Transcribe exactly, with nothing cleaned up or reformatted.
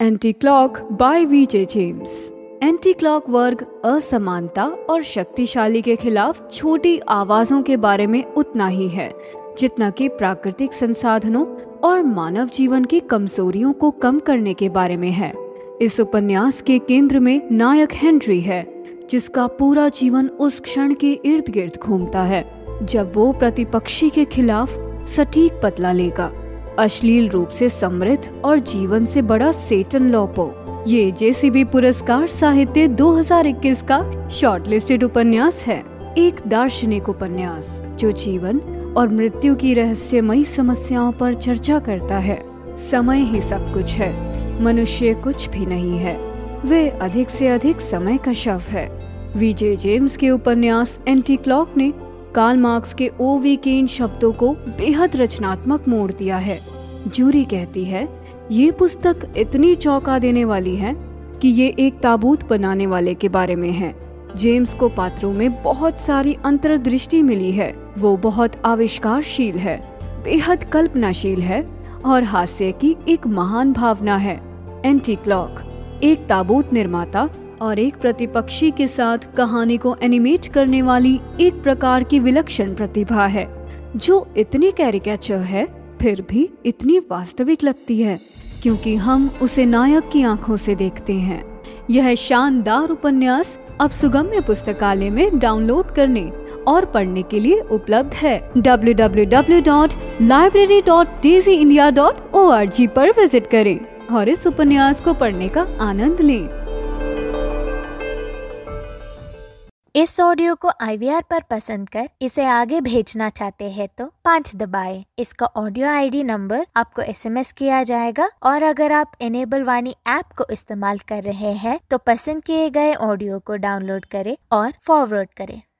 Anti clock by VJ James. Anti clock वर्ग असमानता और शक्तिशाली के खिलाफ छोटी आवाजों के बारे में उतना ही है जितना कि प्राकृतिक संसाधनों और मानव जीवन की कमजोरियों को कम करने के बारे में है। इस उपन्यास के केंद्र में नायक हेनरी है, जिसका पूरा जीवन उस क्षण के इर्द गिर्द घूमता है जब वो प्रतिपक्षी के खिलाफ सटीक बदला लेगा। अश्लील रूप से समृद्ध और जीवन से बड़ा सेटन लोपो। ये जेसीबी पुरस्कार साहित्य दो हज़ार इक्कीस का शॉर्टलिस्टेड उपन्यास है। एक दार्शनिक उपन्यास जो जीवन और मृत्यु की रहस्यमयी समस्याओं पर चर्चा करता है। समय ही सब कुछ है, मनुष्य कुछ भी नहीं है। वे अधिक से अधिक समय का शव है। वीजे जेम्स के उपन्यास एंटी क्लॉक ने कार्ल मार्क्स के ओ वी केन शब्दों को बेहद रचनात्मक मोड़ दिया है। जूरी कहती है, ये पुस्तक इतनी चौंका देने वाली है कि ये एक ताबूत बनाने वाले के बारे में है। जेम्स को पात्रों में बहुत सारी अंतर्दृष्टि मिली है। वो बहुत आविष्कारशील है, बेहद कल्पनाशील है और हास्य की एक महान भावना है। एंटी क्लॉक एक ताबूत निर्माता और एक प्रतिपक्षी के साथ कहानी को एनिमेट करने वाली एक प्रकार की विलक्षण प्रतिभा है, जो इतनी कैरिकेचर है फिर भी इतनी वास्तविक लगती है क्योंकि हम उसे नायक की आंखों से देखते हैं। यह शानदार उपन्यास अब सुगम्य पुस्तकालय में डाउनलोड करने और पढ़ने के लिए उपलब्ध है। W W W dot library dot Daisy India dot O R G पर विजिट करें और इस उपन्यास को पढ़ने का आनंद लें। इस ऑडियो को आई वी आर पर पसंद कर इसे आगे भेजना चाहते हैं तो पाँच दबाएं। इसका ऑडियो आई डी नंबर आपको एस एम एस किया जाएगा और अगर आप एनेबल वाणी ऐप को इस्तेमाल कर रहे हैं तो पसंद किए गए ऑडियो को डाउनलोड करें और फॉरवर्ड करें।